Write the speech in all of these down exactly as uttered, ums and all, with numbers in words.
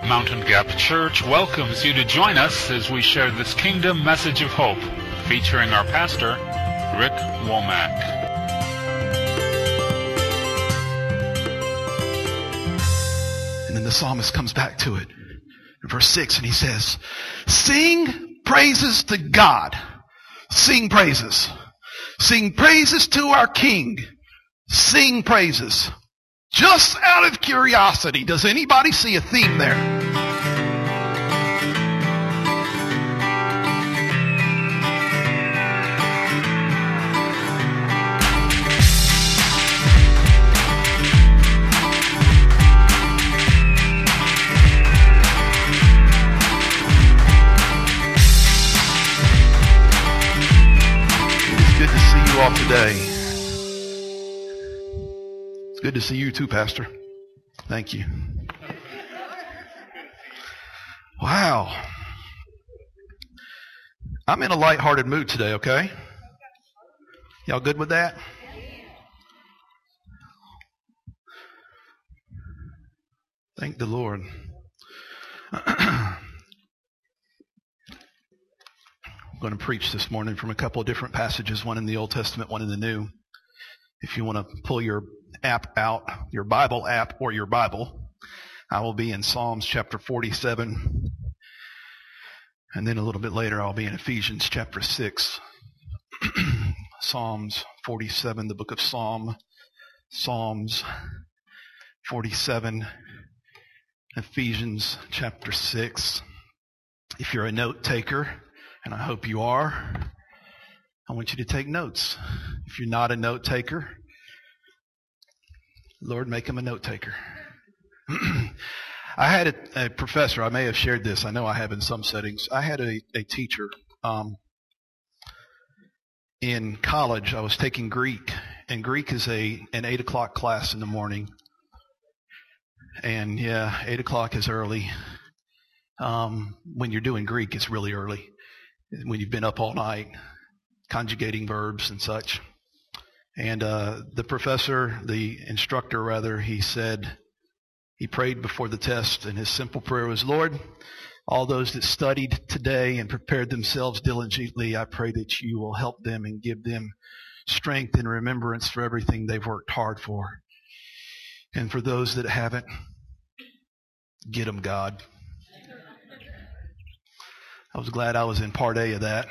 Mountain Gap Church welcomes you to join us as we share this kingdom message of hope, featuring our pastor, Rick Womack. And then the psalmist comes back to it in verse six, and he says, sing praises to God. Sing praises. Sing praises to our King. Sing praises. Just out of curiosity, does anybody see a theme there? It is good to see you all today. Good to see you too, Pastor. Thank you. Wow. I'm in a lighthearted mood today, okay? Y'all good with that? Thank the Lord. I'm going to preach this morning from a couple of different passages, one in the Old Testament, one in the New. If you want to pull your app out, your Bible app or your Bible, I will be in Psalms chapter forty-seven. And then a little bit later, I'll be in Ephesians chapter six. Psalms forty-seven, the book of Psalm. Psalms forty-seven, Ephesians chapter six. If you're a note taker, and I hope you are, I want you to take notes. If you're not a note taker, Lord, make him a note taker. I had a, a professor, I may have shared this, I know I have in some settings. I had a, a teacher um, in college. I was taking Greek, and Greek is a an eight o'clock class in the morning. And yeah, eight o'clock is early. Um, when you're doing Greek, it's really early. When you've been up all night, conjugating verbs and such. And uh, the professor, the instructor rather, he said, he prayed before the test, and his simple prayer was, Lord, all those that studied today and prepared themselves diligently, I pray that you will help them and give them strength and remembrance for everything they've worked hard for. And for those that haven't, get them, God. I was glad I was in part A of that.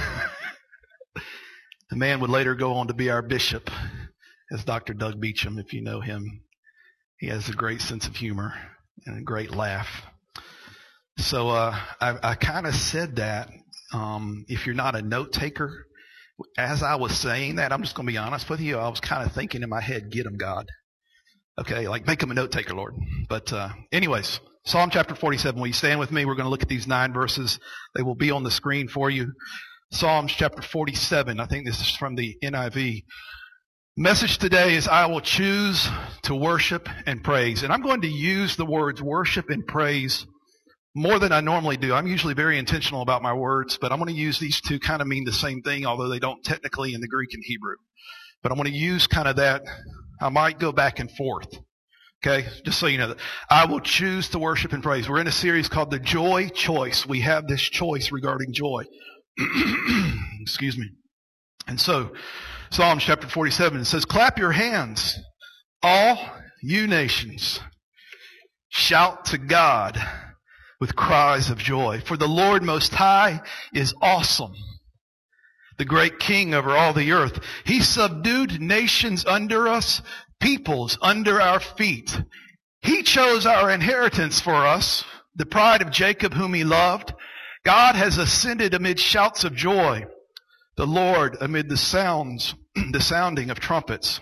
The man would later go on to be our bishop, as Doctor Doug Beecham, if you know him. He has a great sense of humor and a great laugh. So uh, I, I kind of said that. Um, if you're not a note taker, as I was saying that, I'm just going to be honest with you, I was kind of thinking in my head, get him, God. Okay, like make him a note taker, Lord. But uh, anyways, Psalm chapter forty-seven. Will you stand with me? We're going to look at these nine verses. They will be on the screen for you. Psalms chapter forty-seven. I think this is from the N I V. Message today is, I will choose to worship and praise. And I'm going to use the words worship and praise more than I normally do. I'm usually very intentional about my words, but I'm going to use these two kind of mean the same thing, although they don't technically in the Greek and Hebrew. But I'm going to use kind of that. I might go back and forth. Okay, just so you know that. I will choose to worship and praise. We're in a series called The Joy Choice. We have this choice regarding joy. Excuse me. And so, Psalms chapter forty-seven, it says, clap your hands, all you nations. Shout to God with cries of joy. For the Lord Most High is awesome, the great King over all the earth. He subdued nations under us, peoples under our feet. He chose our inheritance for us, the pride of Jacob whom he loved. God has ascended amid shouts of joy, the Lord amid the sounds, the sounding of trumpets.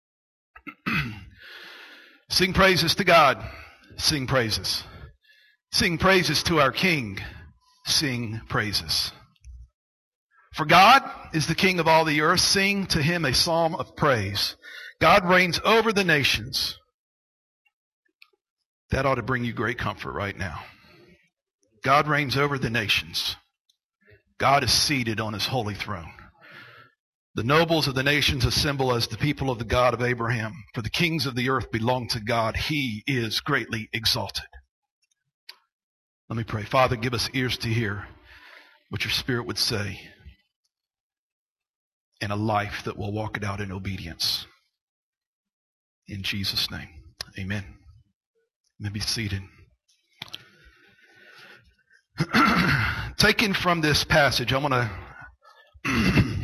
Sing praises to God. Sing praises. Sing praises to our King. Sing praises. For God is the King of all the earth. Sing to him a psalm of praise. God reigns over the nations. That ought to bring you great comfort right now. God reigns over the nations. God is seated on his holy throne. The nobles of the nations assemble as the people of the God of Abraham. For the kings of the earth belong to God. He is greatly exalted. Let me pray. Father, give us ears to hear what your Spirit would say, and a life that will walk it out in obedience. In Jesus' name, amen. You may be seated. Taken from this passage, I want to I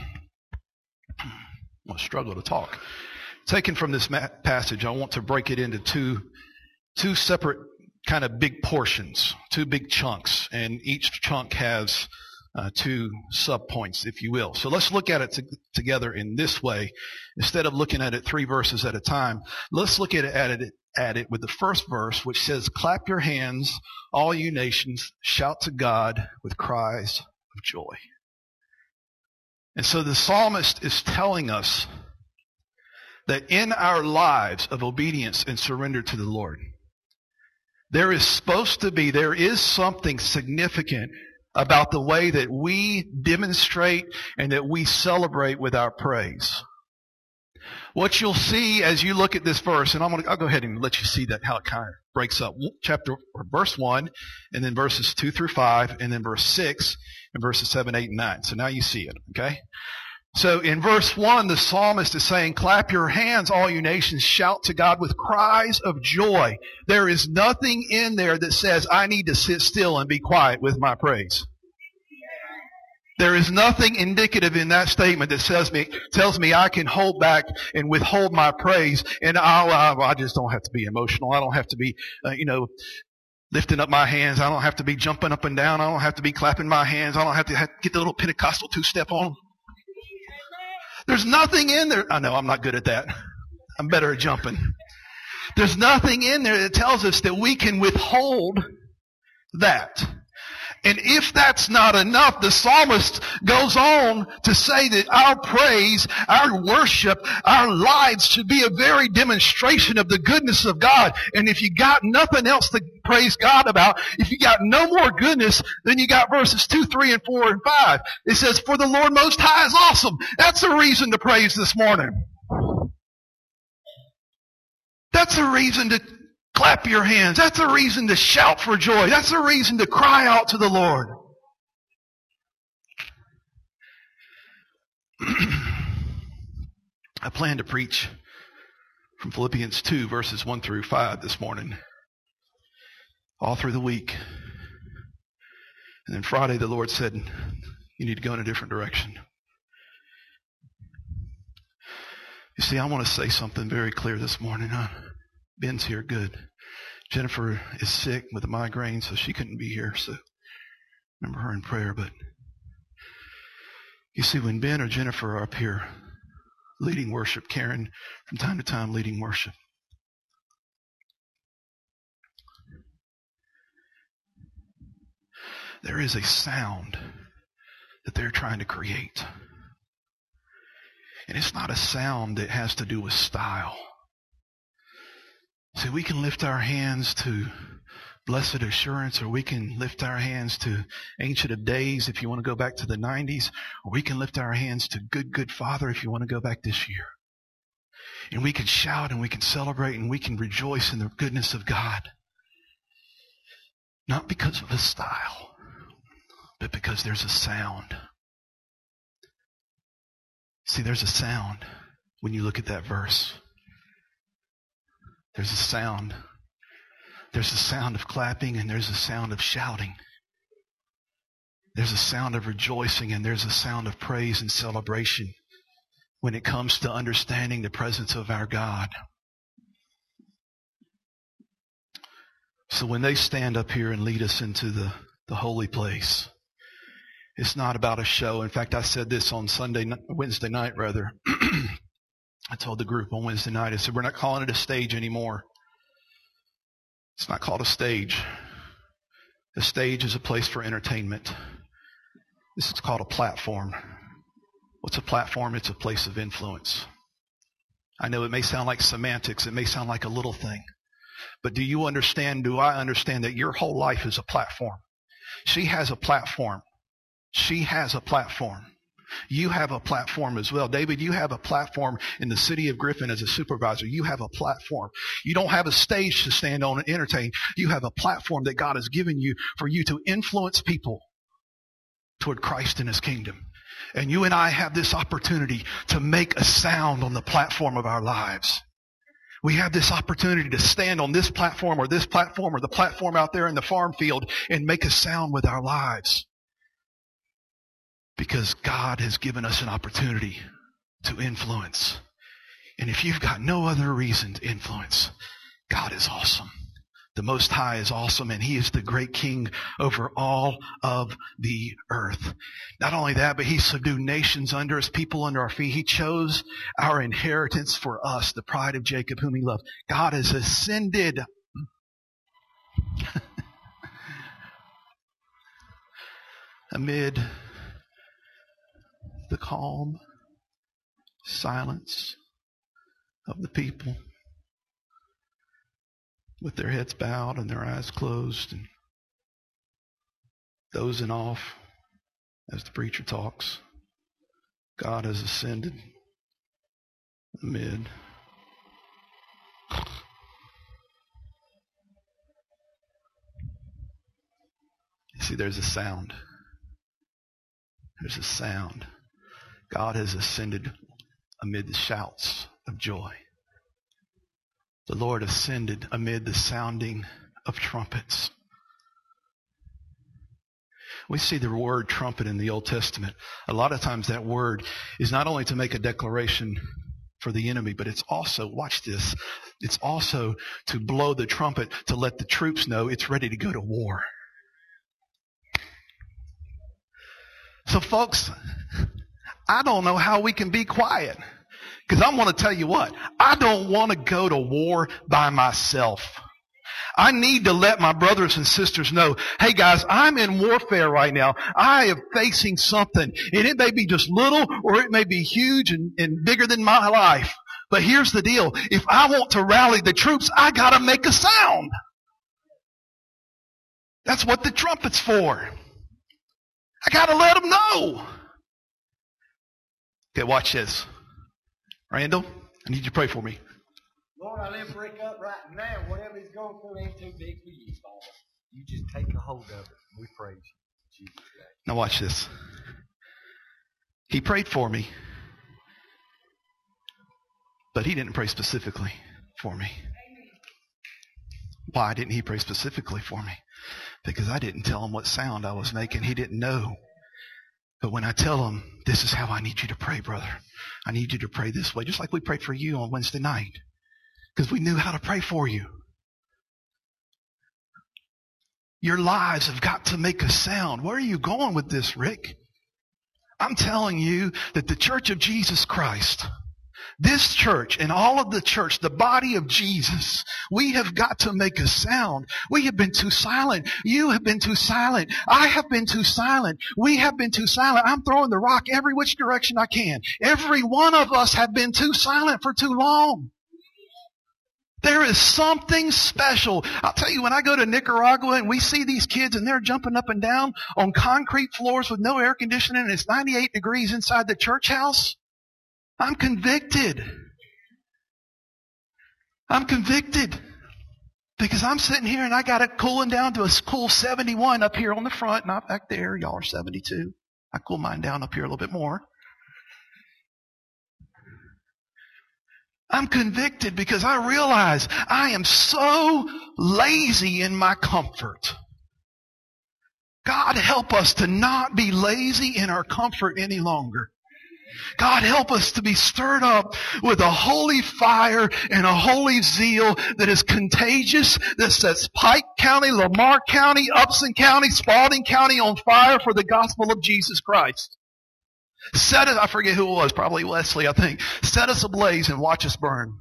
want to struggle to talk. Taken from this ma- passage, I want to break it into two two separate kind of big portions, two big chunks, and each chunk has uh, two subpoints, if you will. So let's look at it to, together in this way. Instead of looking at it three verses at a time, let's look at it, at it at it with the first verse, which says, "Clap your hands, all you nations, shout to God with cries of joy." And so the psalmist is telling us that in our lives of obedience and surrender to the Lord, there is supposed to be, there is something significant about the way that we demonstrate and that we celebrate with our praise. What you'll see as you look at this verse, and I'm gonna, I'll go ahead and let you see that, how it kind of breaks up. Chapter, or verse one, and then verses two through five, and then verse six, and verses seven, eight, and nine. So now you see it, okay? So in verse one, the psalmist is saying, "Clap your hands, all you nations, shout to God with cries of joy." There is nothing in there that says, I need to sit still and be quiet with my praise. There is nothing indicative in that statement that says me, tells me I can hold back and withhold my praise, and I'll, uh, I just don't have to be emotional. I don't have to be, uh, you know, lifting up my hands. I don't have to be jumping up and down. I don't have to be clapping my hands. I don't have to, have to get the little Pentecostal two-step on. There's nothing in there. I know I'm not good at that. I'm better at jumping. There's nothing in there that tells us that we can withhold that. And if that's not enough, the psalmist goes on to say that our praise, our worship, our lives should be a very demonstration of the goodness of God. And if you got nothing else to praise God about, if you got no more goodness, then you got verses two, three, and four, and five. It says, "For the Lord Most High is awesome." That's a reason to praise this morning. That's a reason to clap your hands. That's a reason to shout for joy. That's a reason to cry out to the Lord. I plan to preach from Philippians two, verses one through five this morning, all through the week. And then Friday, the Lord said, you need to go in a different direction. You see, I want to say something very clear this morning. Huh? Ben's here, good. Jennifer is sick with a migraine, so she couldn't be here. So remember her in prayer. But you see, when Ben or Jennifer are up here leading worship, Karen from time to time leading worship, there is a sound that they're trying to create. And it's not a sound that has to do with style. See, we can lift our hands to Blessed Assurance, or we can lift our hands to Ancient of Days if you want to go back to the nineties, or we can lift our hands to Good, Good Father if you want to go back this year. And we can shout and we can celebrate and we can rejoice in the goodness of God. Not because of a style, but because there's a sound. See, there's a sound when you look at that verse. There's a sound. There's a sound of clapping and there's a sound of shouting. There's a sound of rejoicing and there's a sound of praise and celebration when it comes to understanding the presence of our God. So when they stand up here and lead us into the, the holy place, it's not about a show. In fact, I said this on Sunday, Wednesday night rather. I told the group on Wednesday night, I said, we're not calling it a stage anymore. It's not called a stage. A stage is a place for entertainment. This is called a platform. What's a platform? It's a place of influence. I know it may sound like semantics. It may sound like a little thing. But do you understand, do I understand that your whole life is a platform? She has a platform. She has a platform. You have a platform as well. David, you have a platform in the city of Griffin as a supervisor. You have a platform. You don't have a stage to stand on and entertain. You have a platform that God has given you for you to influence people toward Christ and His kingdom. And you and I have this opportunity to make a sound on the platform of our lives. We have this opportunity to stand on this platform or this platform or the platform out there in the farm field and make a sound with our lives. Because God has given us an opportunity to influence. And if you've got no other reason to influence, God is awesome. The Most High is awesome, and He is the great King over all of the earth. Not only that, but He subdued nations under us, people under our feet. He chose our inheritance for us, the pride of Jacob, whom He loved. God has ascended. Amid the calm silence of the people, with their heads bowed and their eyes closed and dozing off as the preacher talks, God has ascended amid. You see, there's a sound. There's a sound. God has ascended amid the shouts of joy. The Lord ascended amid the sounding of trumpets. We see the word trumpet in the Old Testament. A lot of times that word is not only to make a declaration for the enemy, but it's also, watch this, it's also to blow the trumpet to let the troops know it's ready to go to war. So folks, I don't know how we can be quiet. Because I want to tell you what, I don't want to go to war by myself. I need to let my brothers and sisters know, hey guys, I'm in warfare right now. I am facing something. And it may be just little or it may be huge and, and bigger than my life. But here's the deal. If I want to rally the troops, I got to make a sound. That's what the trumpet's for. I got to let them know. Okay, watch this. Randall, I need you to pray for me. Lord, I lift Rick up right now. Whatever he's going through ain't too big for you, Father. You just take a hold of it. We praise you. Jesus' name. Now watch this. He prayed for me, but he didn't pray specifically for me. Why didn't he pray specifically for me? Because I didn't tell him what sound I was making. He didn't know. But when I tell him, this is how I need you to pray, brother. I need you to pray this way, just like we prayed for you on Wednesday night. Because we knew how to pray for you. Your lives have got to make a sound. Where are you going with this, Rick? I'm telling you that the Church of Jesus Christ, this church and all of the church, the body of Jesus, we have got to make a sound. We have been too silent. You have been too silent. I have been too silent. We have been too silent. I'm throwing the rock every which direction I can. Every one of us have been too silent for too long. There is something special. I'll tell you, when I go to Nicaragua and we see these kids and they're jumping up and down on concrete floors with no air conditioning and it's ninety-eight degrees inside the church house, I'm convicted. I'm convicted. Because I'm sitting here and I got it cooling down to a cool seventy-one up here on the front, not back there. Y'all are seventy-two. I cool mine down up here a little bit more. I'm convicted because I realize I am so lazy in my comfort. God, help us to not be lazy in our comfort any longer. God, help us to be stirred up with a holy fire and a holy zeal that is contagious, that sets Pike County, Lamar County, Upson County, Spalding County on fire for the gospel of Jesus Christ. Set it, I forget who it was, probably Wesley, I think. Set us ablaze and watch us burn.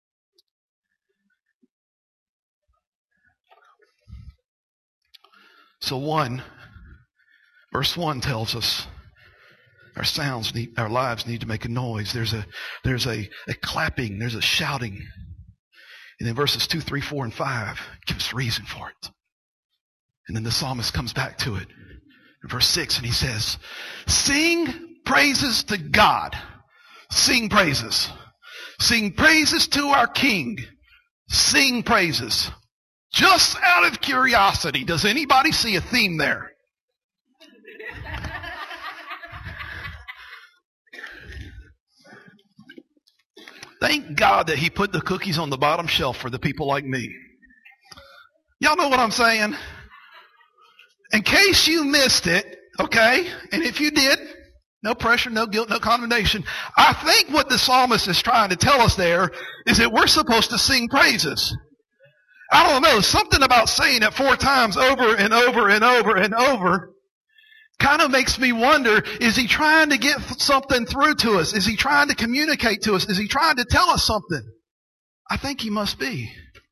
So one, verse one tells us our sounds need, our lives need to make a noise. There's a, there's a, a clapping, there's a shouting. And then verses two, three, four, and five give us reason for it. And then the psalmist comes back to it in verse six and he says, sing praises to God. Sing praises. Sing praises to our King. Sing praises. Just out of curiosity, does anybody see a theme there? Thank God that he put the cookies on the bottom shelf for the people like me. Y'all know what I'm saying? In case you missed it, okay, and if you did, no pressure, no guilt, no condemnation. I think what the psalmist is trying to tell us there is that we're supposed to sing praises. I don't know, something about saying it four times over and over and over and over kind of makes me wonder, is he trying to get something through to us? Is he trying to communicate to us? Is he trying to tell us something? I think he must be.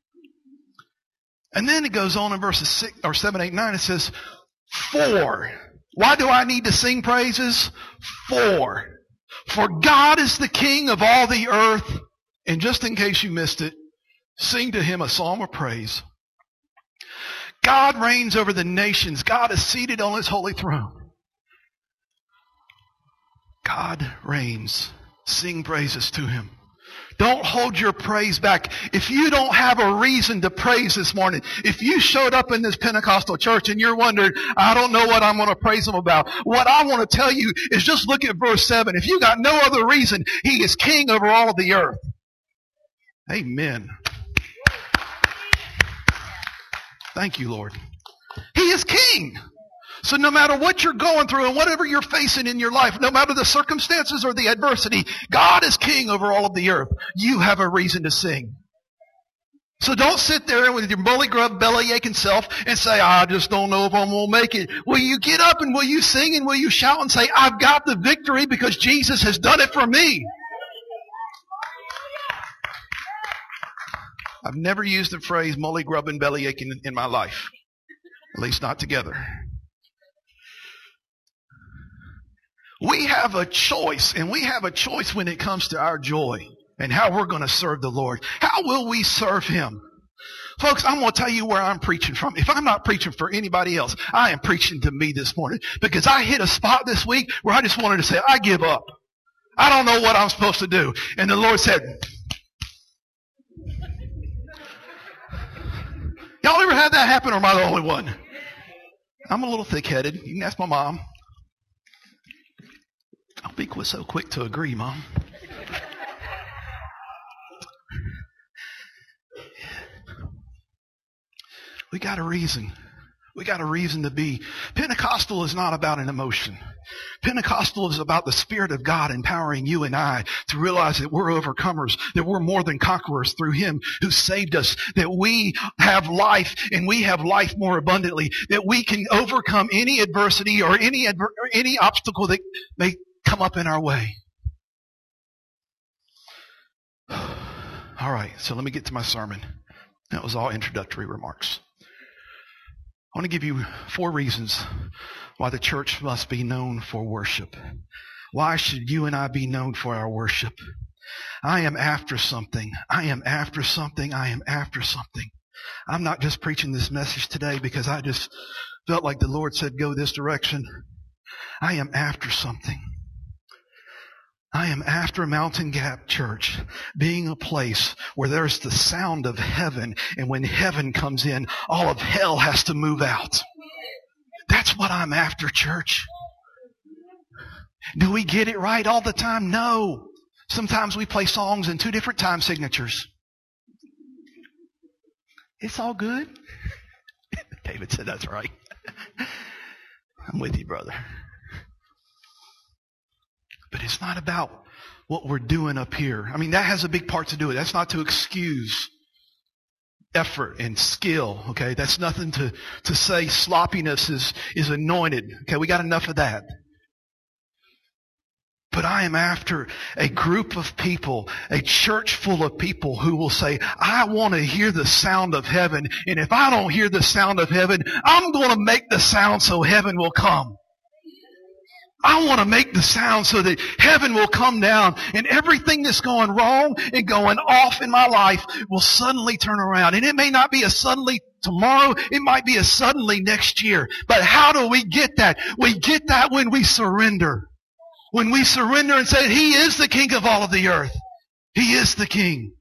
And then it goes on in verses six or seven, eight, nine. It says, for. Why do I need to sing praises? For. For God is the King of all the earth. And just in case you missed it, sing to him a psalm of praise. God reigns over the nations. God is seated on his holy throne. God reigns. Sing praises to him. Don't hold your praise back. If you don't have a reason to praise this morning, if you showed up in this Pentecostal church and you're wondering, I don't know what I'm going to praise him about, what I want to tell you is just look at verse seven. If you got no other reason, he is king over all of the earth. Amen. Thank you, Lord. He is king. So no matter what you're going through and whatever you're facing in your life, no matter the circumstances or the adversity, God is king over all of the earth. You have a reason to sing. So don't sit there with your bully grub, belly aching self and say, I just don't know if I'm going to make it. Will you get up and will you sing and will you shout and say, I've got the victory because Jesus has done it for me? I've never used the phrase mully grub and belly aching in, in my life. At least not together. We have a choice, and we have a choice when it comes to our joy and how we're going to serve the Lord. How will we serve him? Folks, I'm going to tell you where I'm preaching from. If I'm not preaching for anybody else, I am preaching to me this morning because I hit a spot this week where I just wanted to say, I give up. I don't know what I'm supposed to do. And the Lord said, y'all ever had that happen or am I the only one? I'm a little thick-headed. You can ask my mom. I'll be so quick to agree, Mom. We got a reason. We got a reason to be. Pentecostal is not about an emotion. Pentecostal is about the Spirit of God empowering you and I to realize that we're overcomers, that we're more than conquerors through him who saved us, that we have life and we have life more abundantly, that we can overcome any adversity or any adver- or any obstacle that may come up in our way. All right, so let me get to my sermon. That was all introductory remarks. I want to give you four reasons why the church must be known for worship. Why should you and I be known for our worship? I am after something. I am after something. I am after something. I'm not just preaching this message today because I just felt like the Lord said go this direction. I am after something. I am after Mountain Gap Church being a place where there's the sound of heaven, and when heaven comes in, all of hell has to move out. That's what I'm after, church. Do we get it right all the time? No. Sometimes we play songs in two different time signatures. It's all good. David said that's right. I'm with you, brother. But it's not about what we're doing up here. I mean, that has a big part to do with it. That's not to excuse effort and skill, okay? That's nothing to, to say sloppiness is, is anointed. Okay, we got enough of that. But I am after a group of people, a church full of people who will say, I want to hear the sound of heaven. And if I don't hear the sound of heaven, I'm going to make the sound so heaven will come. I want to make the sound so that heaven will come down and everything that's going wrong and going off in my life will suddenly turn around. And it may not be a suddenly tomorrow. It might be a suddenly next year. But how do we get that? We get that when we surrender. When we surrender and say, He is the King of all of the earth. He is the King.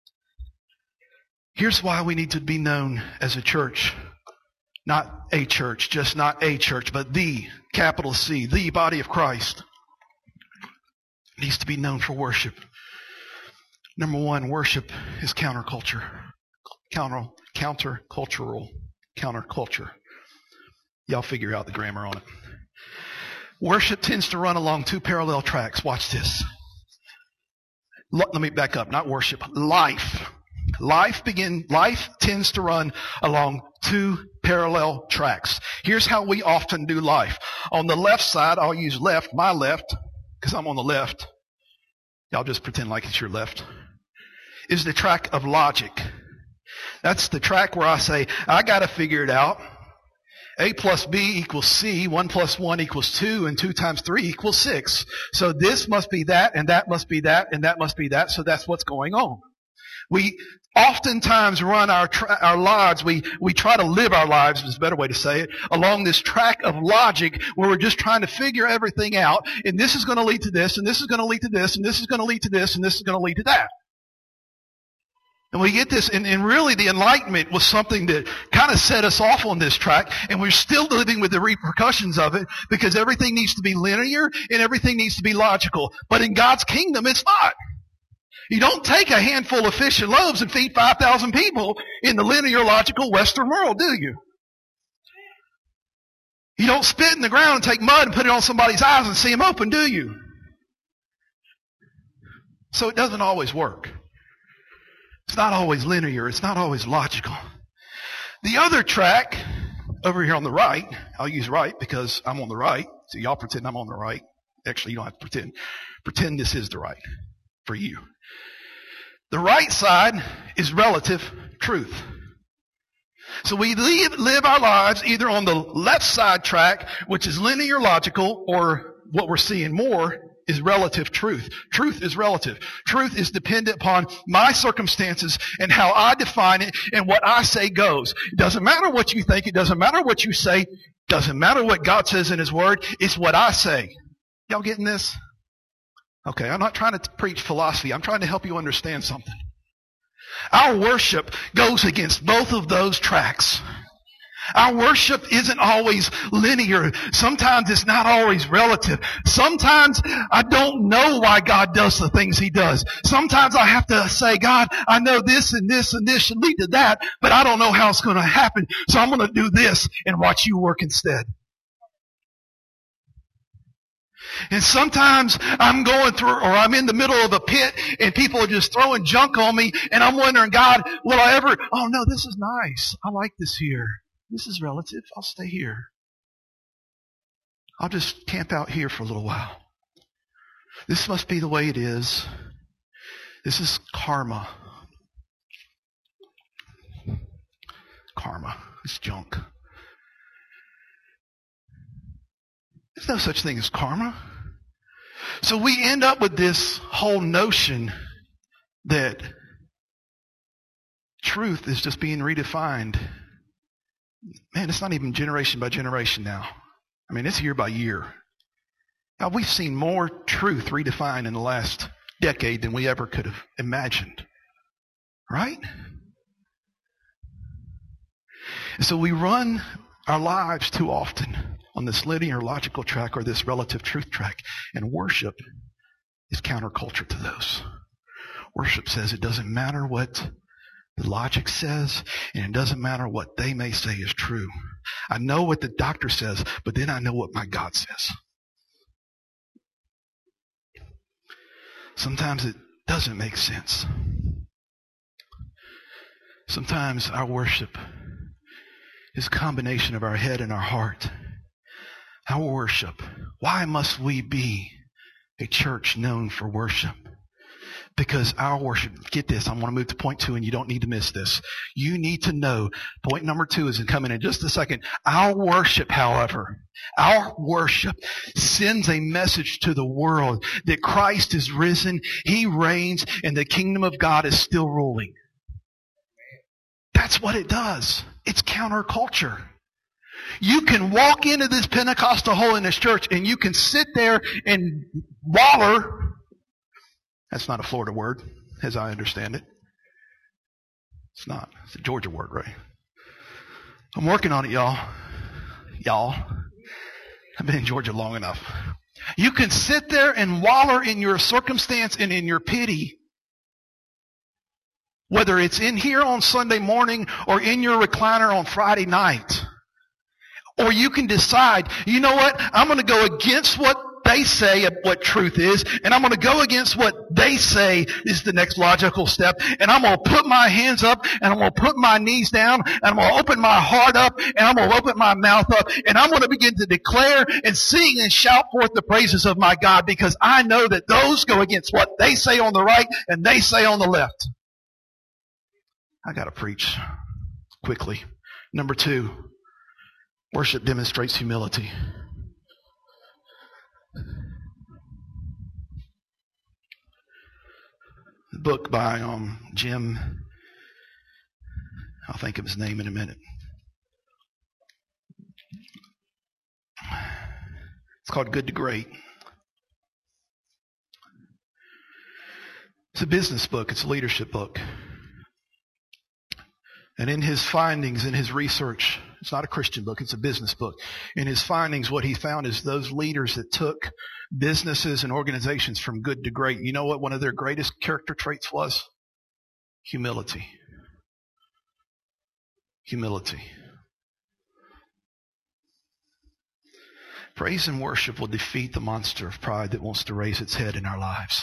Here's why we need to be known as a church. Not a church, just not a church, but the, capital C, the body of Christ. It needs to be known for worship. Number one, worship is counterculture. Counter, countercultural. Counterculture. Y'all figure out the grammar on it. Worship tends to run along two parallel tracks. Watch this. Let me back up. Not worship. Life. Life begin. Life tends to run along two parallel tracks. Here's how we often do life. On the left side, I'll use left, my left, because I'm on the left. Y'all just pretend like it's your left. Is the track of logic. That's the track where I say, I got to figure it out. A plus B equals C, one plus one equals two, and two times three equals six. So this must be that, and that must be that, and that must be that, so that's what's going on. We oftentimes run our tra- our lives, we, we try to live our lives, is a better way to say it, along this track of logic where we're just trying to figure everything out, and this is going to lead to this, and this is going to lead to this, and this is going to lead to this, and this is going to lead to that. And we get this, and, and really the Enlightenment was something that kind of set us off on this track, and we're still living with the repercussions of it because everything needs to be linear and everything needs to be logical. But in God's kingdom, it's not. You don't take a handful of fish and loaves and feed five thousand people in the linear, logical Western world, do you? You don't spit in the ground and take mud and put it on somebody's eyes and see them open, do you? So it doesn't always work. It's not always linear. It's not always logical. The other track, over here on the right, I'll use right because I'm on the right. So y'all pretend I'm on the right. Actually, you don't have to pretend. Pretend this is the right for you. The right side is relative truth. So we live, live our lives either on the left side track, which is linear logical, or what we're seeing more is relative truth. Truth is relative. Truth is dependent upon my circumstances and how I define it, and what I say goes. It doesn't matter what you think. It doesn't matter what you say. It doesn't matter what God says in His Word. It's what I say. Y'all getting this? Okay, I'm not trying to preach philosophy. I'm trying to help you understand something. Our worship goes against both of those tracks. Our worship isn't always linear. Sometimes it's not always relative. Sometimes I don't know why God does the things He does. Sometimes I have to say, God, I know this and this and this should lead to that, but I don't know how it's going to happen. So I'm going to do this and watch You work instead. And sometimes I'm going through, or I'm in the middle of a pit and people are just throwing junk on me, and I'm wondering, God, will I ever, oh no, this is nice. I like this here. This is relative. I'll stay here. I'll just camp out here for a little while. This must be the way it is. This is karma. Karma. It's junk. There's no such thing as karma. So we end up with this whole notion that truth is just being redefined. Man, it's not even generation by generation now. I mean, it's year by year. Now, we've seen more truth redefined in the last decade than we ever could have imagined. Right? And so we run our lives too often on this linear logical track or this relative truth track. And worship is counterculture to those. Worship says it doesn't matter what the logic says, and it doesn't matter what they may say is true. I know what the doctor says, but then I know what my God says. Sometimes it doesn't make sense. Sometimes our worship is a combination of our head and our heart. Our worship. Why must we be a church known for worship? Because our worship, get this, I want to move to point two, and you don't need to miss this. You need to know, point number two is coming in just a second. Our worship, however, our worship sends a message to the world that Christ is risen, He reigns, and the kingdom of God is still ruling. That's what it does. It's counterculture. You can walk into this Pentecostal holiness church and you can sit there and waller. That's not a Florida word, as I understand it. It's not. It's a Georgia word, right? I'm working on it, y'all. Y'all. I've been in Georgia long enough. You can sit there and waller in your circumstance and in your pity. Whether it's in here on Sunday morning or in your recliner on Friday night. Or you can decide, you know what? I'm going to go against what they say of what truth is, and I'm going to go against what they say is the next logical step, and I'm going to put my hands up, and I'm going to put my knees down, and I'm going to open my heart up, and I'm going to open my mouth up, and I'm going to begin to declare and sing and shout forth the praises of my God, because I know that those go against what they say on the right and they say on the left. I got to preach quickly. Number two, worship demonstrates humility. The book by um, Jim, I'll think of his name in a minute. It's called Good to Great. It's a business book. It's a leadership book. And in his findings, in his research, it's not a Christian book, it's a business book. In his findings, what he found is those leaders that took businesses and organizations from good to great, you know what one of their greatest character traits was? Humility. Humility. Praise and worship will defeat the monster of pride that wants to raise its head in our lives.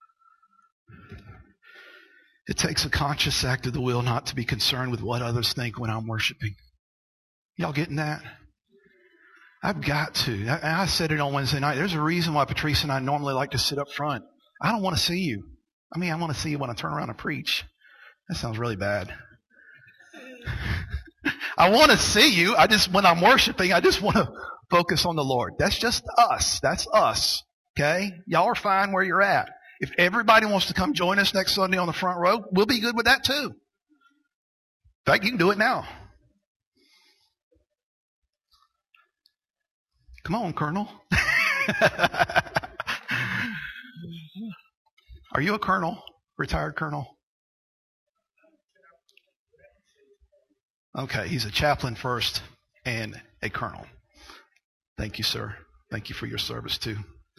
It takes a conscious act of the will not to be concerned with what others think when I'm worshiping. Y'all getting that? I've got to. I, I said it on Wednesday night. There's a reason why Patrice and I normally like to sit up front. I don't want to see you. I mean, I want to see you when I turn around and preach. That sounds really bad. I want to see you. I just, when I'm worshiping, I just want to focus on the Lord. That's just us. That's us. Okay? Y'all are fine where you're at. If everybody wants to come join us next Sunday on the front row, we'll be good with that too. In fact, you can do it now. Come on, Colonel. Are you a colonel? Retired colonel? Okay, he's a chaplain first and a colonel. Thank you, sir. Thank you for your service too.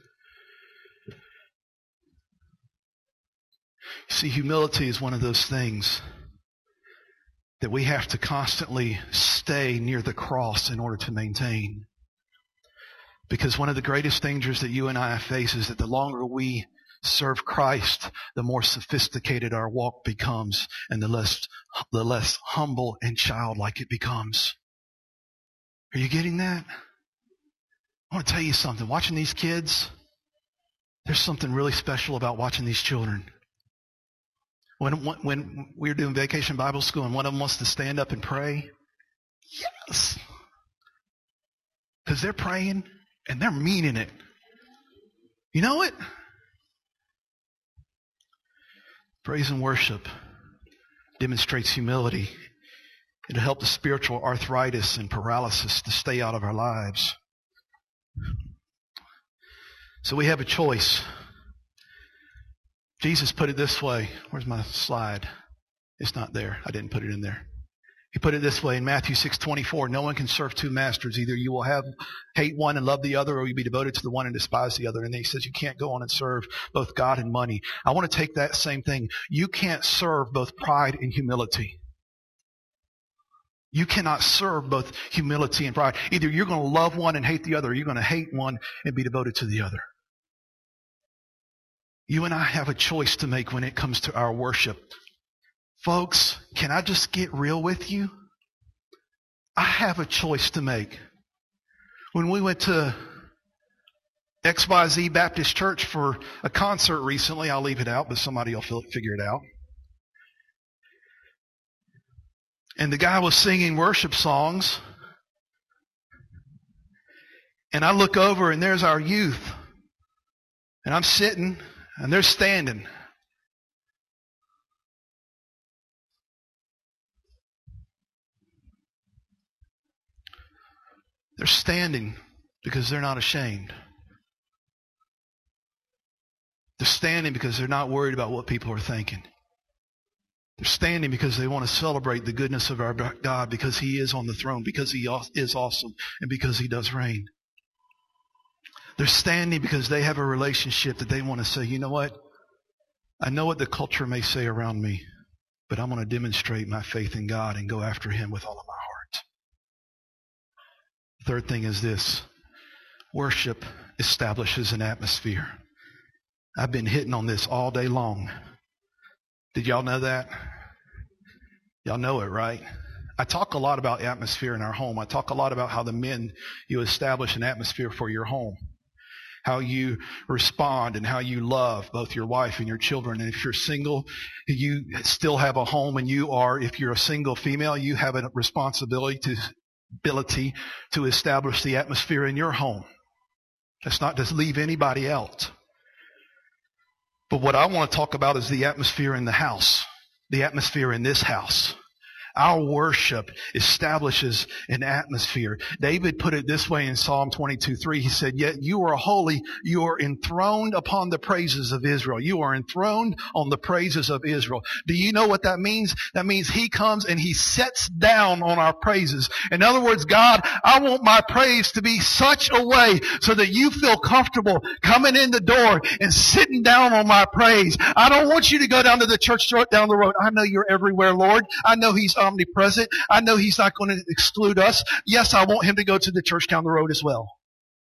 See, humility is one of those things that we have to constantly stay near the cross in order to maintain. Because one of the greatest dangers that you and I face is that the longer we serve Christ, the more sophisticated our walk becomes and the less, the less humble and childlike it becomes. Are you getting that? I want to tell you something. Watching these kids, there's something really special about watching these children. When, when we were doing Vacation Bible School and one of them wants to stand up and pray, yes. Because they're praying and they're meaning it. You know it? Praise and worship demonstrates humility. It'll help the spiritual arthritis and paralysis to stay out of our lives. So we have a choice. Jesus put it this way. Where's my slide? It's not there. I didn't put it in there. He put it this way in Matthew six twenty-four. No one can serve two masters. Either you will have hate one and love the other, or you'll be devoted to the one and despise the other. And then he says you can't go on and serve both God and money. I want to take that same thing. You can't serve both pride and humility. You cannot serve both humility and pride. Either you're going to love one and hate the other, or you're going to hate one and be devoted to the other. You and I have a choice to make when it comes to our worship. Folks, can I just get real with you? I have a choice to make. When we went to X Y Z Baptist Church for a concert recently, I'll leave it out, but somebody will figure it out. And the guy was singing worship songs. And I look over and there's our youth. And I'm sitting and they're standing. They're standing because they're not ashamed. They're standing because they're not worried about what people are thinking. They're standing because they want to celebrate the goodness of our God, because He is on the throne, because He is awesome, and because He does reign. They're standing because they have a relationship that they want to say, you know what? I know what the culture may say around me, but I'm going to demonstrate my faith in God and go after Him with all of my heart. Third thing is this. Worship establishes an atmosphere. I've been hitting on this all day long. Did y'all know that? Y'all know it, right? I talk a lot about atmosphere in our home. I talk a lot about how the men, you establish an atmosphere for your home. How you respond and how you love both your wife and your children. And if you're single, you still have a home, and you are, if you're a single female, you have a responsibility to, ability to establish the atmosphere in your home. That's not just leave anybody out. But what I want to talk about is the atmosphere in the house, the atmosphere in this house. Our worship establishes an atmosphere. David put it this way in Psalm twenty-two three. He said, yet you are holy. You are enthroned upon the praises of Israel. You are enthroned on the praises of Israel. Do you know what that means? That means He comes and He sets down on our praises. In other words, God, I want my praise to be such a way so that you feel comfortable coming in the door and sitting down on my praise. I don't want you to go down to the church down the road. I know you're everywhere, Lord. I know He's omnipresent. I know He's not going to exclude us. Yes, I want Him to go to the church down the road as well.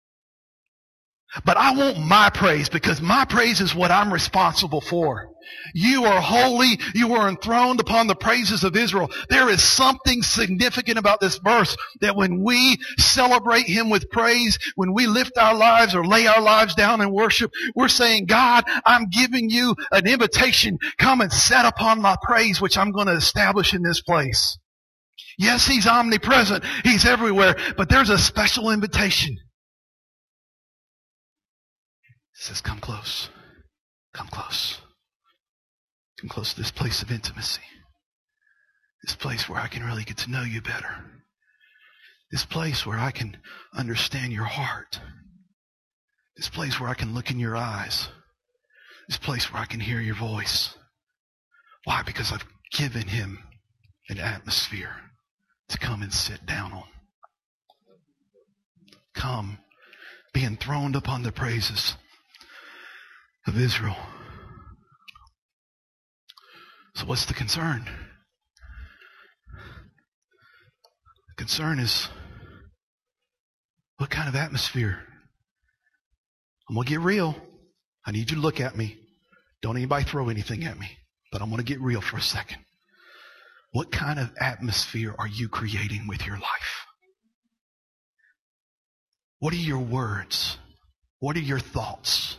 But I want my praise, because my praise is what I'm responsible for. You are holy. You are enthroned upon the praises of Israel. There is something significant about this verse, that when we celebrate Him with praise, when we lift our lives or lay our lives down in worship, we're saying, God, I'm giving you an invitation. Come and set upon my praise, which I'm going to establish in this place. Yes, He's omnipresent. He's everywhere. But there's a special invitation. He says, come close. Come close. Come close to this place of intimacy. This place where I can really get to know you better. This place where I can understand your heart. This place where I can look in your eyes. This place where I can hear your voice. Why? Because I've given Him an atmosphere to come and sit down on. Come, be enthroned upon the praises of Israel. So what's the concern? The concern is, what kind of atmosphere? I'm going to get real. I need you to look at me. Don't anybody throw anything at me. But I'm going to get real for a second. What kind of atmosphere are you creating with your life? What are your words? What are your thoughts?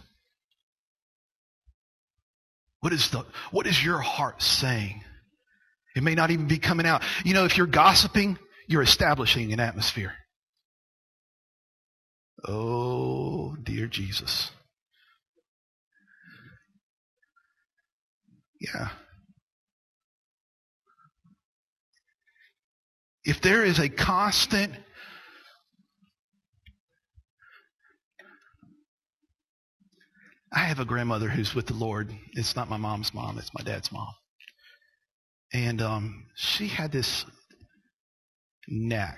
What is the, what is your heart saying? It may not even be coming out. You know, if you're gossiping, you're establishing an atmosphere. Oh, dear Jesus. Yeah. If there is a constant I have a grandmother who's with the Lord. It's not my mom's mom. It's my dad's mom. And um, she had this knack.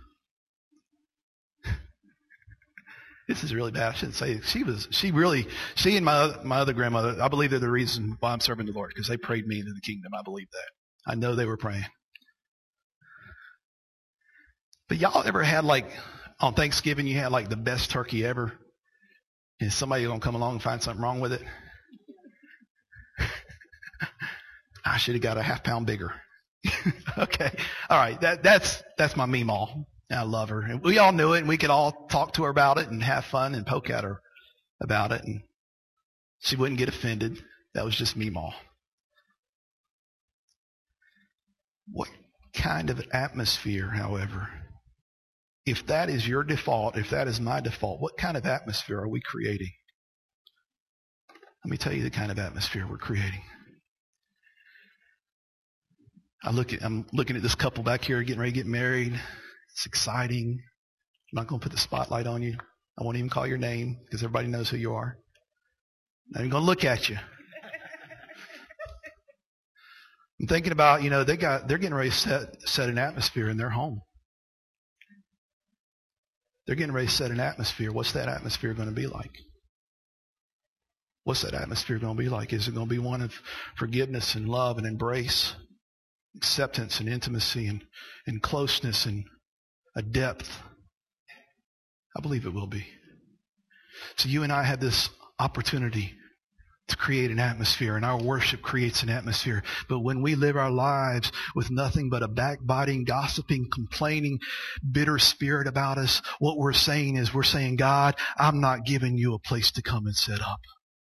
This is really bad. I shouldn't say it. She was, she really, she and my, my other grandmother, I believe they're the reason why I'm serving the Lord, because they prayed me into the kingdom. I believe that. I know they were praying. But y'all ever had, like, on Thanksgiving, you had like the best turkey ever? And somebody going to come along and find something wrong with it? I should have got a half pound bigger. Okay. All right. That, that's, that's my meemaw. I love her. And we all knew it, and we could all talk to her about it and have fun and poke at her about it. And she wouldn't get offended. That was just meemaw. What kind of atmosphere, however, if that is your default, if that is my default, what kind of atmosphere are we creating? Let me tell you the kind of atmosphere we're creating. I look at, I'm looking at this couple back here getting ready to get married. It's exciting. not going to put the spotlight on you. I won't even call your name because everybody knows who you are. I'm not even going to look at you. I'm thinking about, you know, they got, they're getting ready to set, set an atmosphere in their home. They're getting ready to set an atmosphere. What's that atmosphere going to be like? What's that atmosphere going to be like? Is it going to be one of forgiveness and love and embrace, acceptance and intimacy and, and closeness and a depth? I believe it will be. So you and I have this opportunity to create an atmosphere, and our worship creates an atmosphere. But when we live our lives with nothing but a backbiting, gossiping, complaining, bitter spirit about us, what we're saying is we're saying, God, I'm not giving you a place to come and set up.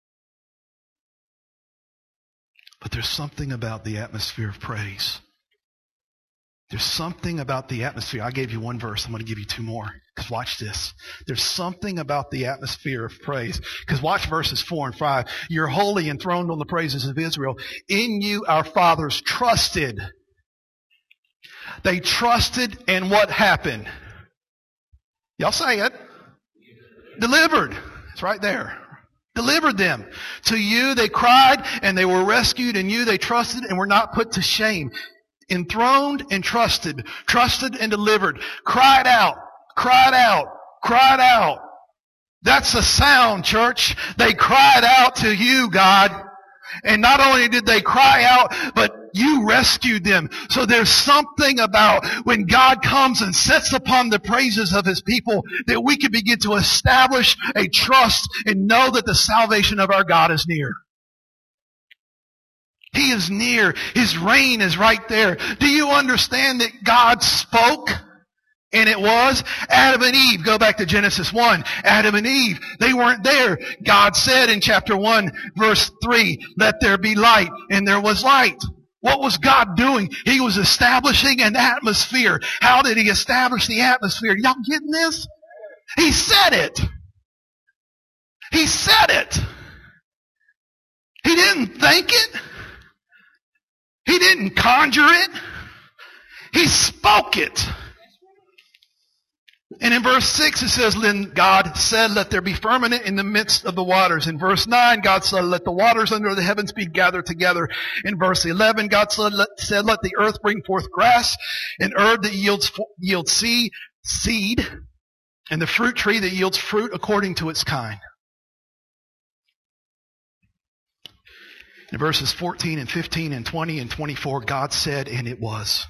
But there's something about the atmosphere of praise. There's something about the atmosphere. I gave you one verse. I'm going to give you two more. Because watch this. There's something about the atmosphere of praise. Because watch verses four and five. You're holy, enthroned on the praises of Israel. In you our fathers trusted. They trusted, and what happened? Y'all say it. Delivered. It's right there. Delivered them. To you they cried, and they were rescued. In you they trusted, and were not put to shame. Enthroned and trusted, trusted and delivered, cried out, cried out, cried out. That's the sound, church. They cried out to you, God. And not only did they cry out, but you rescued them. So there's something about when God comes and sets upon the praises of His people that we can begin to establish a trust and know that the salvation of our God is near. He is near. His reign is right there. Do you understand that God spoke and it was? Adam and Eve, go back to Genesis one. Adam and Eve, they weren't there. God said in chapter one, verse three, let there be light, and there was light. What was God doing? He was establishing an atmosphere. How did He establish the atmosphere? Y'all getting this? He said it. He said it. He didn't think it. He didn't conjure it. He spoke it. And in verse six it says, then God said, let there be firmament in the midst of the waters. In verse nine, God said, let the waters under the heavens be gathered together. In verse eleven, God said, let, said, let the earth bring forth grass, and herb that yields, yields seed, seed, and the fruit tree that yields fruit according to its kind. In verses fourteen and fifteen and twenty and twenty-four, God said, and it was.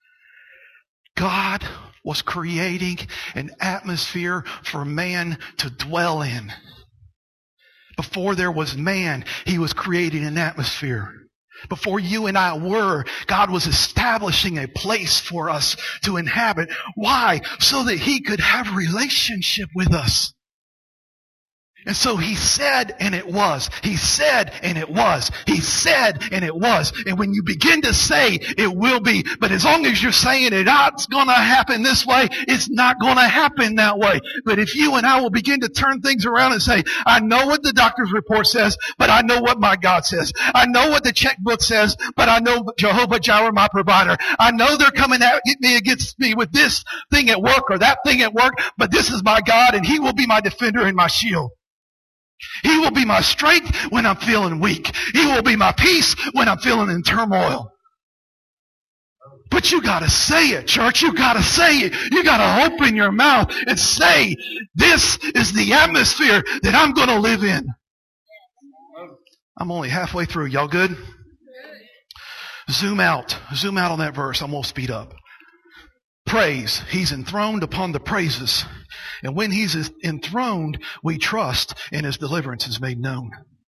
God was creating an atmosphere for man to dwell in. Before there was man, He was creating an atmosphere. Before you and I were, God was establishing a place for us to inhabit. Why? So that He could have relationship with us. And so He said, and it was. He said, and it was. He said, and it was. And when you begin to say, it will be. But as long as you're saying it, it's going to happen this way, it's not going to happen that way. But if you and I will begin to turn things around and say, I know what the doctor's report says, but I know what my God says. I know what the checkbook says, but I know Jehovah Jireh, my provider. I know they're coming at me against me with this thing at work or that thing at work, but this is my God, and He will be my defender and my shield. He will be my strength when I'm feeling weak. He will be my peace when I'm feeling in turmoil. But you gotta say it, church. You gotta say it. You gotta open your mouth and say, this is the atmosphere that I'm gonna live in. I'm only halfway through. Y'all good? Zoom out. Zoom out on that verse. I'm gonna speed up. Praise. He's enthroned upon the praises. And when He's enthroned, we trust, and His deliverance is made known.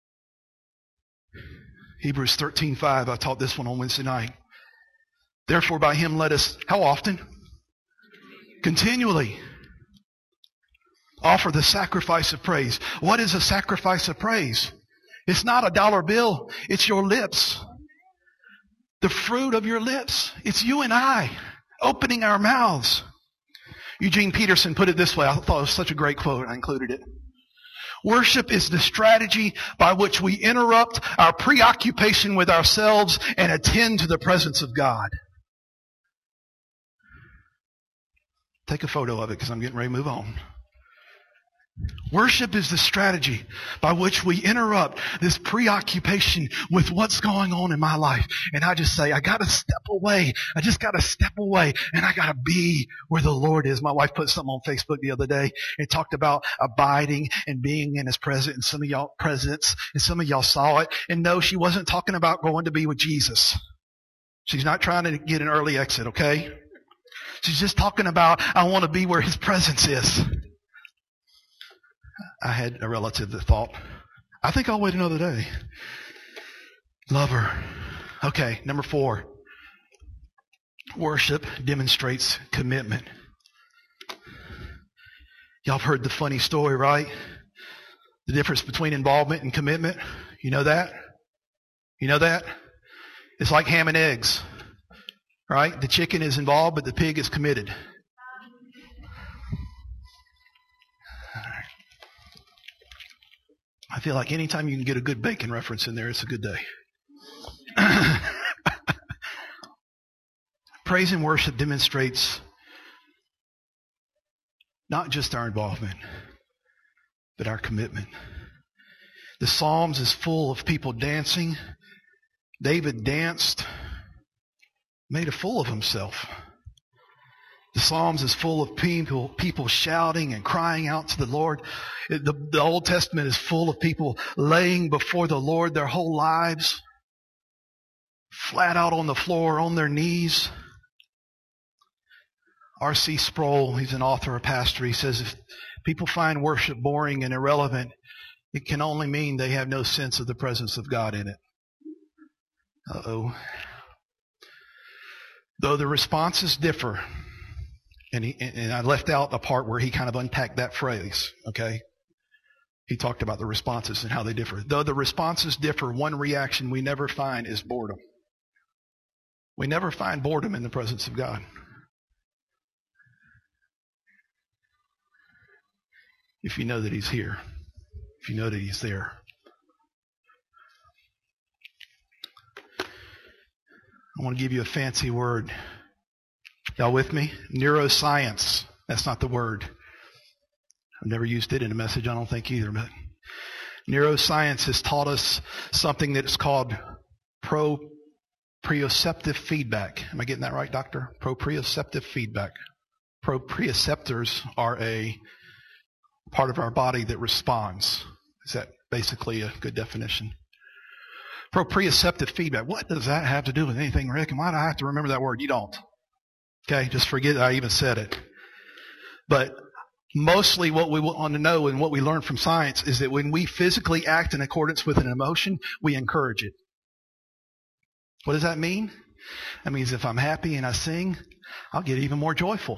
Hebrews thirteen five. I taught this one on Wednesday night. Therefore by Him let us, how often? Continually offer the sacrifice of praise. What is a sacrifice of praise? It's not a dollar bill. It's your lips. The fruit of your lips. It's you and I opening our mouths. Eugene Peterson put it this way. I thought it was such a great quote. I included it. Worship is the strategy by which we interrupt our preoccupation with ourselves and attend to the presence of God. Take a photo of it because I'm getting ready to move on. Worship is the strategy by which we interrupt this preoccupation with what's going on in my life. And I just say, I got to step away. I just got to step away and I got to be where the Lord is. My wife put something on Facebook the other day and talked about abiding and being in His presence. And some of y'all presence and some of y'all saw it. And no, she wasn't talking about going to be with Jesus. She's not trying to get an early exit, okay? She's just talking about, I want to be where His presence is. I had a relative that thought, I think I'll wait another day. Love her. Okay, number four. Worship demonstrates commitment. Y'all have heard the funny story, right? The difference between involvement and commitment. You know that? You know that? It's like ham and eggs, right? The chicken is involved, but the pig is committed. I feel like anytime you can get a good bacon reference in there, it's a good day. Praise and worship demonstrates not just our involvement, but our commitment. The Psalms is full of people dancing. David danced, made a fool of himself. The Psalms is full of people, people shouting and crying out to the Lord. The, the Old Testament is full of people laying before the Lord their whole lives, flat out on the floor, on their knees. R C Sproul, he's an author, a pastor, he says if people find worship boring and irrelevant, it can only mean they have no sense of the presence of God in it. Uh-oh. Though the responses differ, And, he, and I left out a part where he kind of unpacked that phrase, okay? He talked about the responses and how they differ. Though the responses differ, one reaction we never find is boredom. We never find boredom in the presence of God. If you know that He's here, if you know that He's there. I want to give you a fancy word. Y'all with me? Neuroscience. That's not the word. I've never used it in a message, I don't think either. But neuroscience has taught us something that's called proprioceptive feedback. Am I getting that right, doctor? Proprioceptive feedback. Proprioceptors are a part of our body that responds. Is that basically a good definition? Proprioceptive feedback. What does that have to do with anything, Rick? And why do I have to remember that word? You don't. Okay, just forget I even said it. But mostly what we want to know and what we learn from science is that when we physically act in accordance with an emotion, we encourage it. What does that mean? That means if I'm happy and I sing, I'll get even more joyful.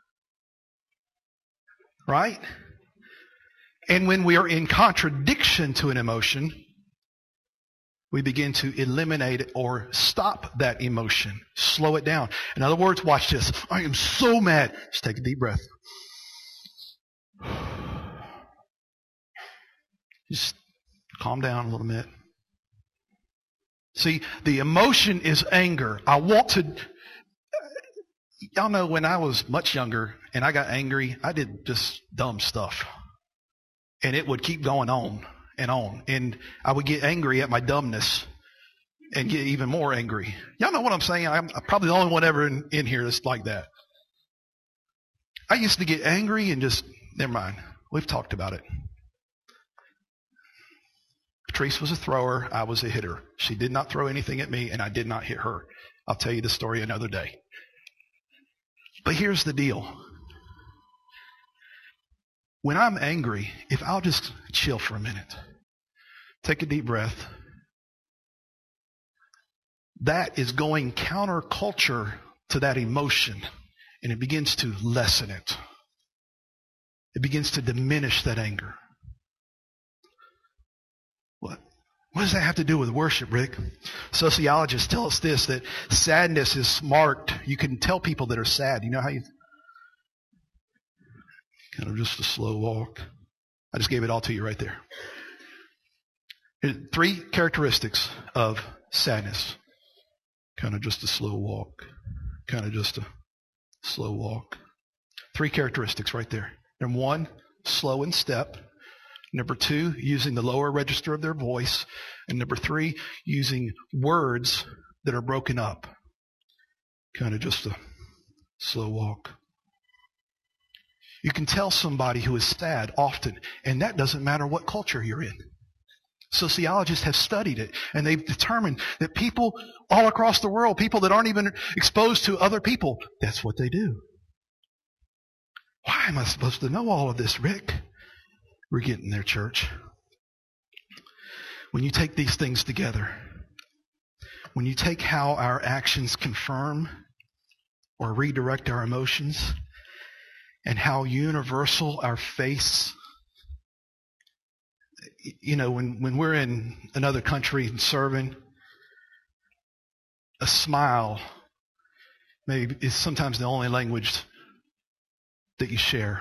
Right? And when we are in contradiction to an emotion, we begin to eliminate it or stop that emotion. Slow it down. In other words, watch this. I am so mad. Just take a deep breath. Just calm down a little bit. See, the emotion is anger. I want to... Y'all know when I was much younger and I got angry, I did just dumb stuff. And it would keep going on and on. And I would get angry at my dumbness and get even more angry. Y'all know what I'm saying? I'm probably the only one ever in, in here that's like that. I used to get angry and just, never mind. We've talked about it. Patrice was a thrower. I was a hitter. She did not throw anything at me, and I did not hit her. I'll tell you the story another day. But here's the deal. When I'm angry, if I'll just chill for a minute, take a deep breath, that is going counterculture to that emotion, and it begins to lessen it. It begins to diminish that anger. What? What does that have to do with worship, Rick? Sociologists tell us this, that sadness is marked. You can tell people that are sad. You know how you... Kind of just a slow walk. I just gave it all to you right there. Here's three characteristics of sadness. Kind of just a slow walk. Kind of just a slow walk. Three characteristics right there. Number one, slow in step. Number two, using the lower register of their voice. And number three, using words that are broken up. Kind of just a slow walk. You can tell somebody who is sad often, and that doesn't matter what culture you're in. Sociologists have studied it, and they've determined that people all across the world, people that aren't even exposed to other people, that's what they do. Why am I supposed to know all of this, Rick? We're getting there, church. When you take these things together, when you take how our actions confirm or redirect our emotions, and how universal our faith, you know, when, when we're in another country and serving, a smile maybe is sometimes the only language that you share.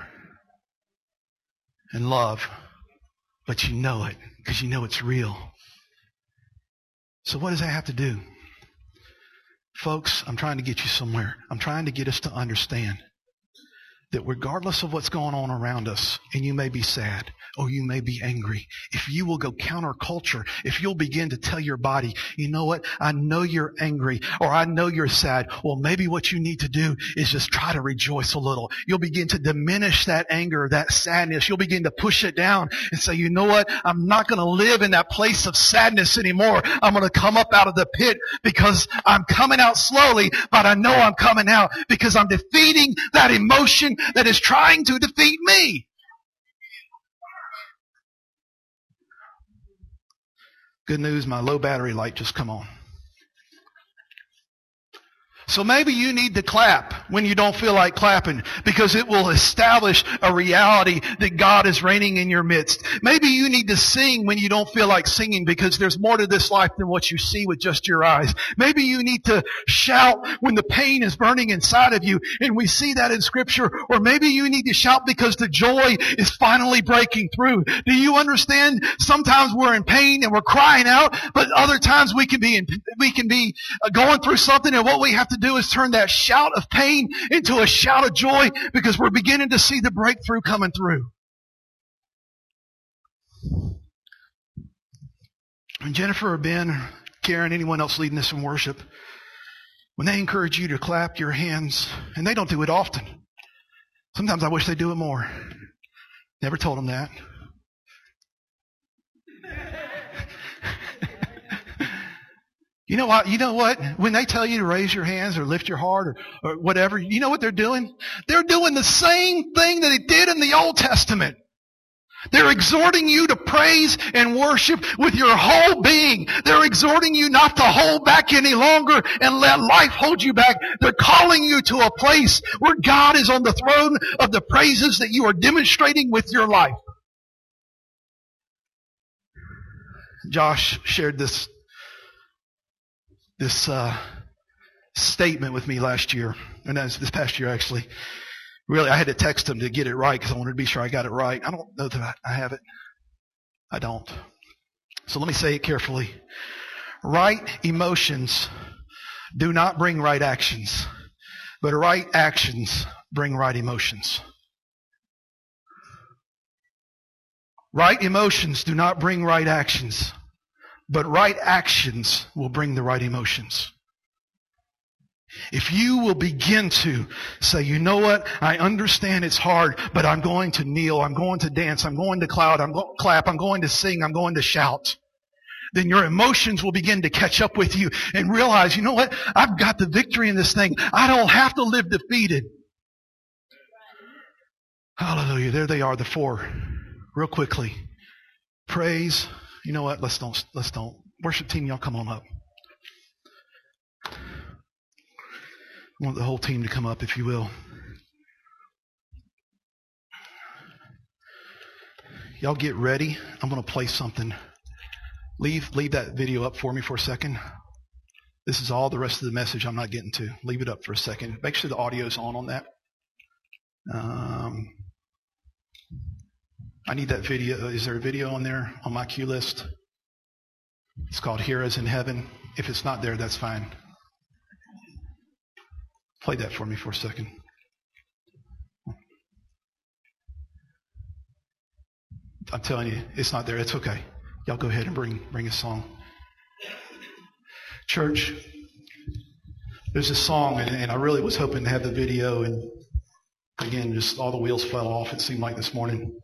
And love, but you know it because you know it's real. So what does that have to do? Folks, I'm trying to get you somewhere. I'm trying to get us to understand that regardless of what's going on around us, and you may be sad or you may be angry, if you will go counterculture, if you'll begin to tell your body, you know what, I know you're angry or I know you're sad, well, maybe what you need to do is just try to rejoice a little. You'll begin to diminish that anger, that sadness. You'll begin to push it down and say, you know what, I'm not going to live in that place of sadness anymore. I'm going to come up out of the pit because I'm coming out slowly, but I know I'm coming out because I'm defeating that emotion that is trying to defeat me. Good news, my low battery light just come on. So maybe you need to clap when you don't feel like clapping because it will establish a reality that God is reigning in your midst. Maybe you need to sing when you don't feel like singing because there's more to this life than what you see with just your eyes. Maybe you need to shout when the pain is burning inside of you, and we see that in Scripture. Or maybe you need to shout because the joy is finally breaking through. Do you understand? Sometimes we're in pain and we're crying out, but other times we can be in, we can be going through something, and what we have to do is turn that shout of pain into a shout of joy because we're beginning to see the breakthrough coming through. And Jennifer or Ben, or Karen, anyone else leading us in worship, when they encourage you to clap your hands, and they don't do it often. Sometimes I wish they do it more. Never told them that. You know what? You know what? When they tell you to raise your hands or lift your heart or, or whatever, you know what they're doing? They're doing the same thing that it did in the Old Testament. They're exhorting you to praise and worship with your whole being. They're exhorting you not to hold back any longer and let life hold you back. They're calling you to a place where God is on the throne of the praises that you are demonstrating with your life. Josh shared this this uh, statement with me last year, and that was this past year actually. Really, I had to text him to get it right because I wanted to be sure I got it right. I don't know that I have it. I don't. So let me say it carefully. Right emotions do not bring right actions, but right actions bring right emotions. Right emotions do not bring right actions, but right actions will bring the right emotions. If you will begin to say, you know what, I understand it's hard, but I'm going to kneel, I'm going to dance, I'm going to cloud, I'm going to clap, I'm going to sing, I'm going to shout, then your emotions will begin to catch up with you and realize, you know what, I've got the victory in this thing. I don't have to live defeated. Hallelujah. There they are, the four. Real quickly. Praise. You know what? Let's don't, let's don't. Worship team, y'all come on up. I want the whole team to come up, if you will. Y'all get ready. I'm going to play something. Leave, leave that video up for me for a second. This is all the rest of the message I'm not getting to. Leave it up for a second. Make sure the audio's on on that. Um, I need that video. Is there a video on there on my cue list? It's called Here As in Heaven. If it's not there, that's fine. Play that for me for a second. I'm telling you, it's not there. It's okay. Y'all go ahead and bring bring a song. Church, there's a song, and, and I really was hoping to have the video, and again, just all the wheels fell off, it seemed like this morning.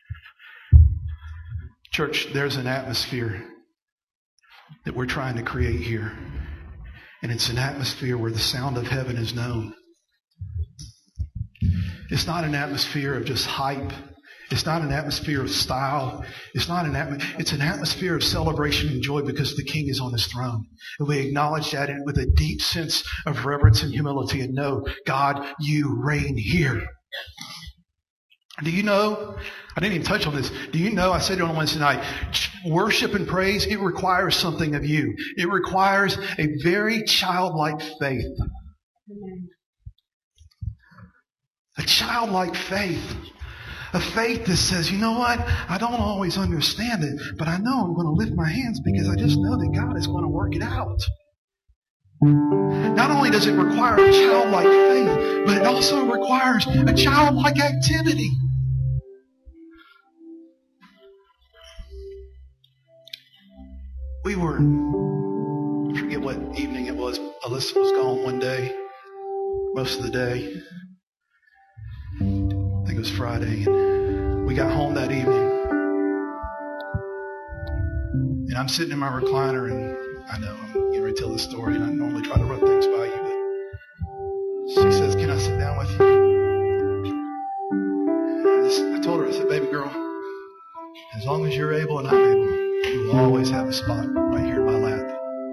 Church, there's an atmosphere that we're trying to create here. And it's an atmosphere where the sound of heaven is known. It's not an atmosphere of just hype. It's not an atmosphere of style. It's not an atmo- It's an atmosphere of celebration and joy because the King is on his throne. And we acknowledge that with a deep sense of reverence and humility and know, God, you reign here. Do you know, I didn't even touch on this. Do you know, I said it on Wednesday night, worship and praise, it requires something of you. It requires a very childlike faith. A childlike faith. A faith that says, you know what, I don't always understand it, but I know I'm going to lift my hands because I just know that God is going to work it out. Not only does it require a childlike faith, but it also requires a childlike activity. We were, I forget what evening it was, Alyssa was gone one day, most of the day. I think it was Friday, and we got home that evening. And I'm sitting in my recliner, and I know I'm getting ready to tell this story, and I normally try to run things by you, but she says, can I sit down with you? I, just, I told her, I said, baby girl, as long as you're able and I'm able, you will always have a spot right here in my lap.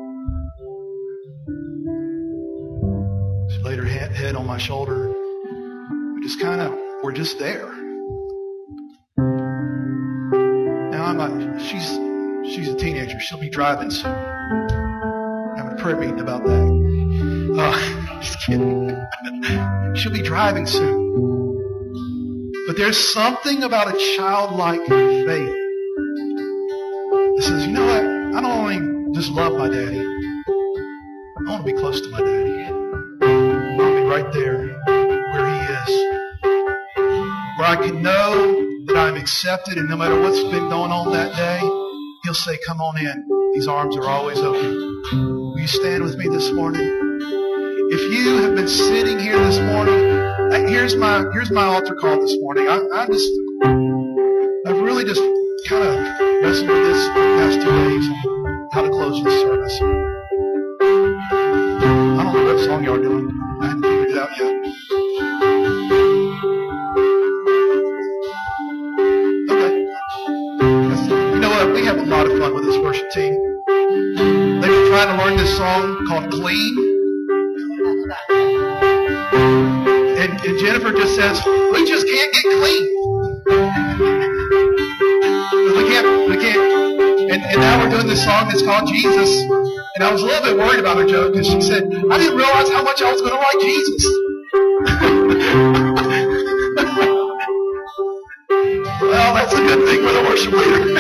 She laid her head on my shoulder. We just kind of, we're just there. Now I'm not, she's, she's a teenager. She'll be driving soon. Having a prayer meeting about that. Uh, just kidding. She'll be driving soon. But there's something about a childlike faith that says, you know what? I don't only just love my daddy. I want to be close to my daddy. I want to be right there where he is. Where I can know that I'm accepted, and no matter what's been going on that day, he'll say, come on in. These arms are always open. Will you stand with me this morning? If you have been sitting here this morning, here's my here's my altar call this morning. I, I just, I've really just kind of wrestled with this the past two days on how to close this service. I don't know what song y'all are doing. I haven't figured it out yet. Okay. You know what? We have a lot of fun with this worship team. They've been trying to learn this song called Clean. And, and Jennifer just says, we just can't get clean. We can't, we can't. And, and now we're doing this song that's called Jesus. And I was a little bit worried about her, Joe, because she said, I didn't realize how much I was going to like Jesus. Well, that's a good thing for the worship leader.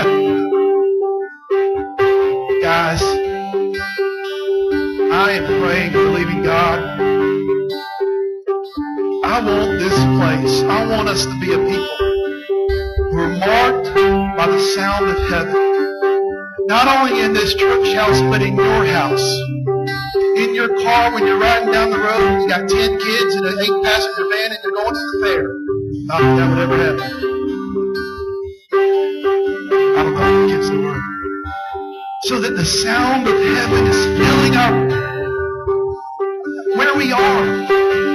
Guys, I am praying and believing God. I want this place, I want us to be a people who are marked by the sound of heaven. Not only in this church house, but in your house. In your car when you're riding down the road and you got ten kids in an eight passenger van and you're going to the fair. Not that that would ever happen. I don't know if the kids were. So that the sound of heaven is filling our where we are.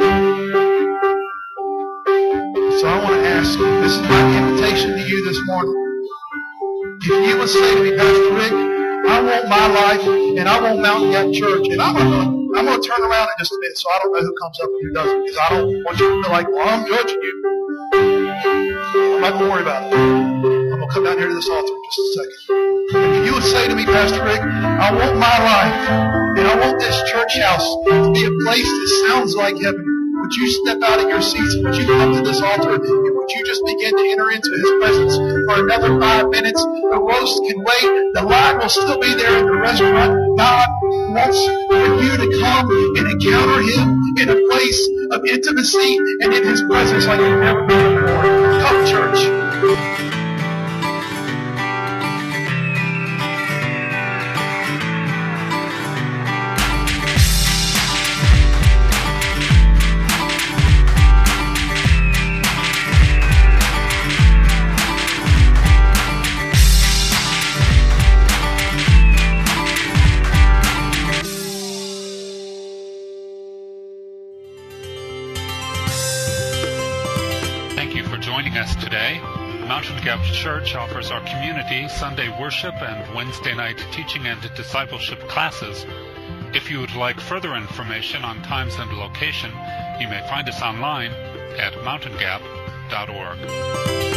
So I want to ask you, this is my invitation to you this morning. If you would say to me, Pastor Rick, I want my life and I want Mountain Gap Church, and I'm going to I'm going to turn around in just a minute so I don't know who comes up and who doesn't, because I don't want you to feel like, well, I'm judging you. I'm not going to worry about it. I'm going to come down here to this altar in just a second. If you would say to me, Pastor Rick, I want my life and I want this church house to be a place that sounds like heaven. Would you step out of your seats? Would you come to this altar? And would you just begin to enter into His presence for another five minutes? The roast can wait. The line will still be there in the restaurant. God wants for you to come and encounter Him in a place of intimacy and in His presence like you've never been before. Come, church. joining us today. Mountain Gap Church offers our community Sunday worship and Wednesday night teaching and discipleship classes. If you would like further information on times and location, you may find us online at mountain gap dot org.